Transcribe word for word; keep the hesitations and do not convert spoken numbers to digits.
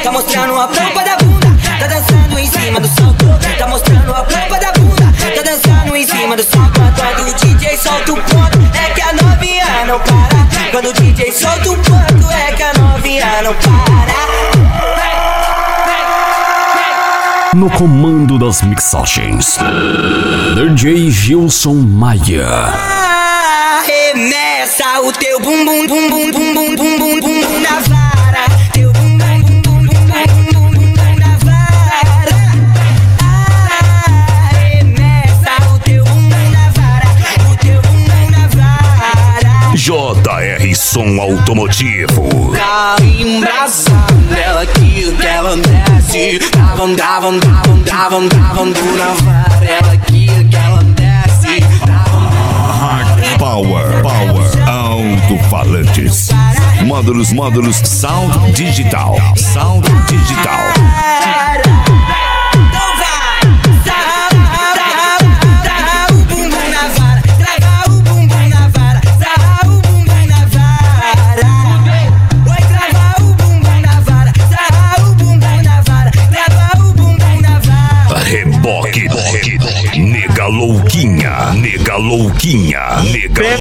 tá mostrando a polpa da bunda. Tá dançando em cima do salto, tá mostrando a polpa da bunda. Tá dançando em cima do salto. Quando o D J solta o ponto, é que a novinha não para. Quando o D J solta o ponto, é que a novinha não para. No comando das mixagens, D J Gilson Maia. Arremessa o teu bum bum bum bum bum bum bum bum bum bum na vara. Teu bum bum bum bum bum bum bum bum bum na vara. Arremessa o teu bum bum na vara. O teu bum bum na vara. J R Som Automotivo. Tá embrasado, ela que ela desce. Davam, davam, davam, davam, davam na vara. Ela que ela desce. Power, Power, alto-falantes, módulos, módulos, sound digital, sound digital. Então vai, sarra, sarra, sarra o bumbum na vara, trava o bumbum na vara, sarra o bumbum na vara. Oi, trava o bumbum na vara, sarra o bumbum na vara, trava o bumbum na vara. Reboque, nega louquinha, nega louquinha, nega